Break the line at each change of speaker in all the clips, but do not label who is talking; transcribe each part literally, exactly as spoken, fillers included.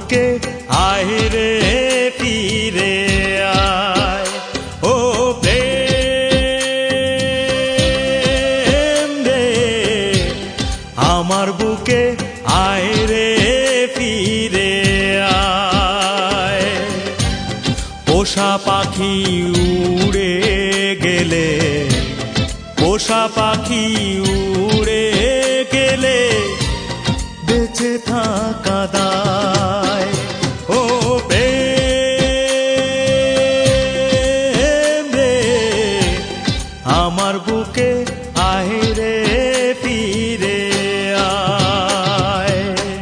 বুকে আয় রে ফিরে আয় ও প্রেম রে আমার বুকে আয় রে ফিরে আয় পোষা পাখি উড়ে গেলে পোষা পাখি উড়ে গেলে বেঁচে থাকা দায় ও প্রেম রে আমার বুকে আয় রে ফিরে আয়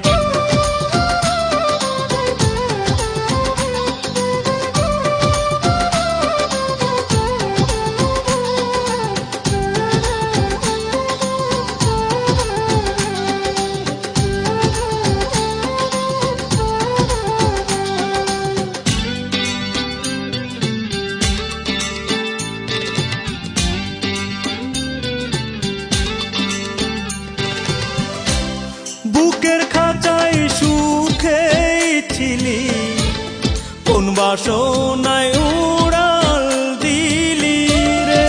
বুকের খাঁচায় সুখে ছিলি কোন বাসনায় উড়াল দিলি রে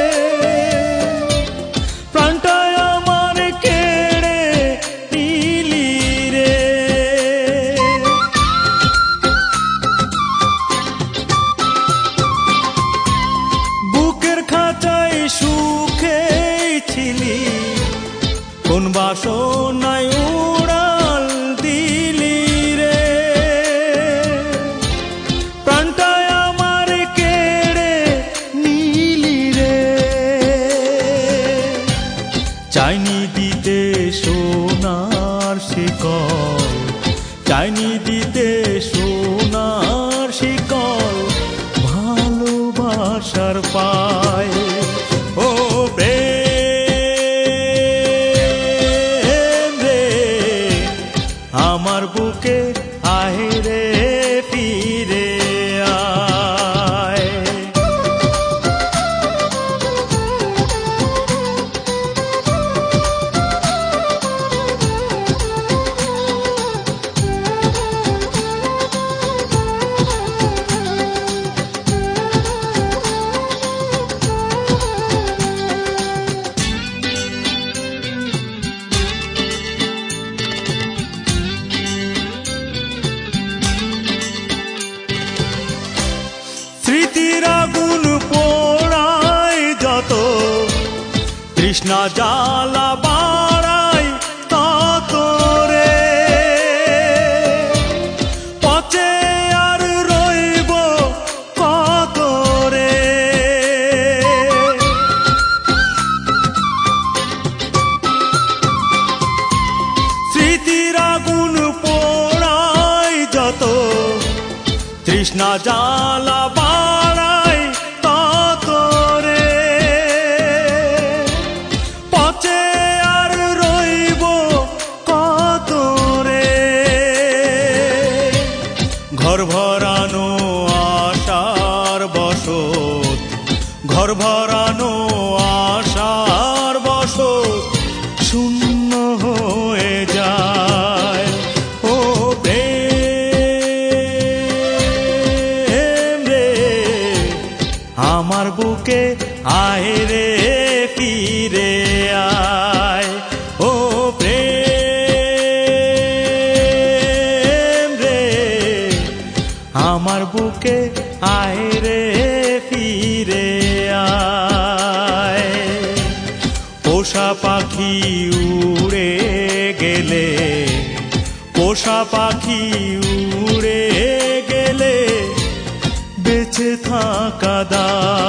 প্রাণটায় আমার কেড়ে নিলি রে বুকের খাঁচায় সুখে ছিলি কোন বাসনায় উড়াল দিলি রে প্রাণটায় আমার কেড়ে নিলি রে চাইনি দিতে সোনার শিকল চাইনি দিতে সোনার শিকল ভালোবাসার পায় ও আমার বুকে আয় রে ফিরে আয় স্মৃতির আগুন পোড়ায় যত তৃষ্ণা জ্বালা বাড়ায় তত রে পচে আর রইব কত রে স্মৃতির আগুন পোড়ায় যত তৃষ্ণা জ্বালা বাড়ায় তত রে পচে আর রইব কত রে ঘর ভরানো আশার বসত ঘর ভরানো আশার বসত শূন্য হয়ে যায় ও আমার বুকে আয় রে ফিরে আয় ও প্রেম রে আমার বুকে আয় রে ফিরে আয় পোষা পাখি উড়ে গেলে পোষা পাখি উড়ে গেলে বেঁচে থাকা দায়